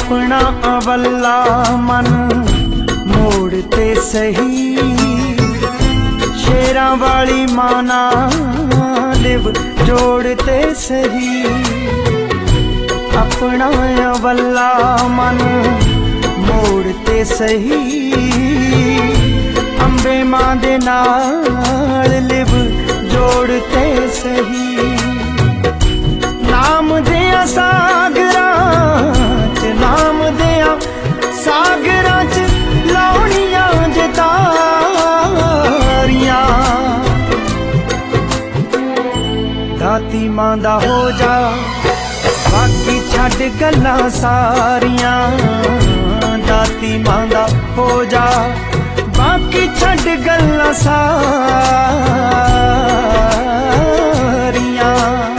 अपना अवल्ला मन मोड़ते सही, शेरां वाली माना लिव जोड़ते सही। अपना अवल्ला मन मोड़ते सही, अंबे मां दे नाल लिव जोड़ते सही। नाम दिया सागरां च, नाम दिया सागरां च लाउणियां जतारियां। दाती मां दा हो जा बाकी छड्ड गल्लां सारियां। दाती मां दा हो जा बाकी छड्ड गल्लां सारियां।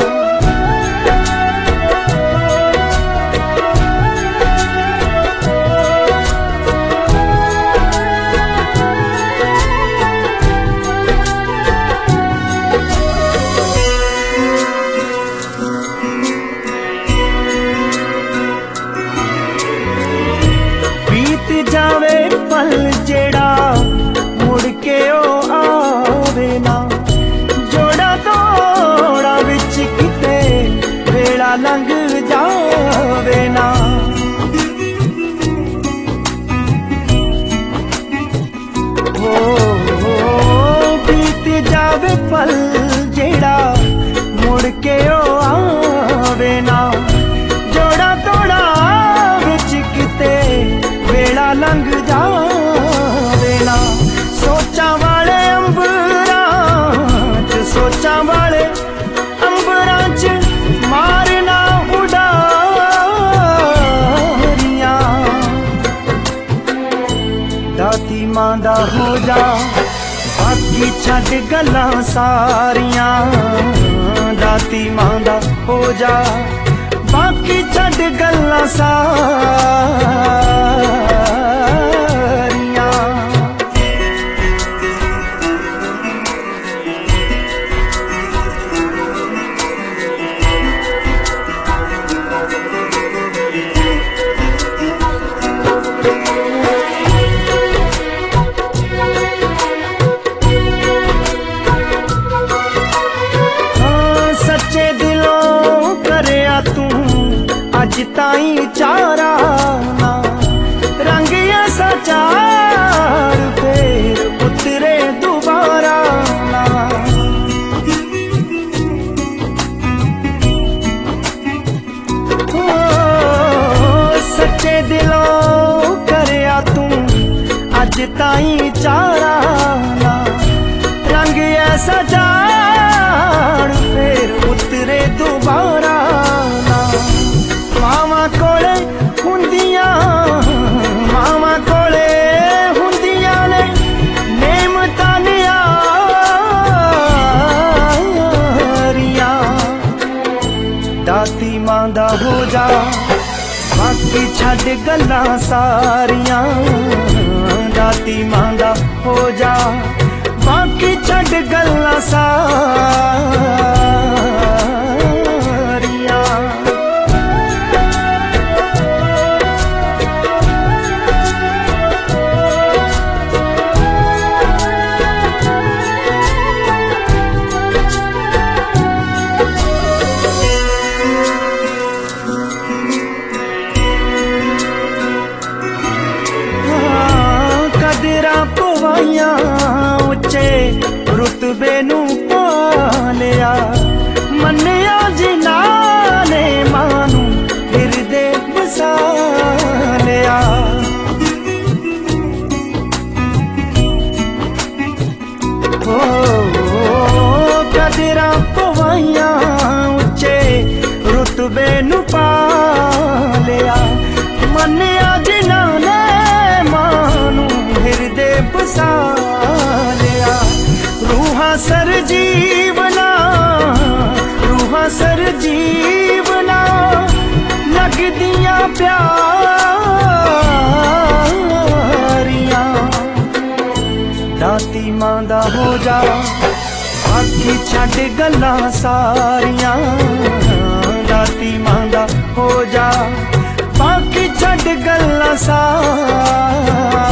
जावे पल जेड़ा मुड़ के ओ आवे ना, जोड़ा तोड़ा विच किते वेला लंघ जावे ना। हो बीत जावे पल जेड़ा मुड़ के ओ आवे ना, जोड़ा तोड़ा विच किते वेला लंघ जावे ना। सोचां वाले अंबरां च, सोचां वाले अंबरां च मारना उडारियां। दाती मां दा हो जा बाकी छड्ड गल्लां सारियां। दाती मां दा हो जा बाकी छड्ड गल्लां सारियां। सच्चे दिलों करया तू अज ताई चारा ना, रंग ऐसा चार फेर उतरे दोबारा ना। सच्चे दिलों करया तू अज ताई चारा ना, रंग ऐसा चार फेर उतरे दोबारा ना। मावा कोले हुंदियां, मावा कोले हुंदियां ने नेमतां न्यारियां। दाती मां दा हो जा बाकी छड्ड गल्लां सारियां। दाती मां दा हो जा बाकी छड्ड गल्लां सारियां। कदरां पवाइयां उच्चे रुतबे नू पा लिया, मन्निया जिन्हां ने मानू हिरदे बसा लिया। हो कदरां पवाइयां उच्चे रुतबे नू पा लिया, मन्निया जिन्हां ने मानू हिरदे बसा लिया। रूहां सर जीवना, रूहां सर जीवना लगदियां प्यारियां। दाती मां दा हो जा बाकी छड्ड गल्लां सारियां। दाती मां दा हो जा बाकी छड्ड छड़ गल्लां सारियां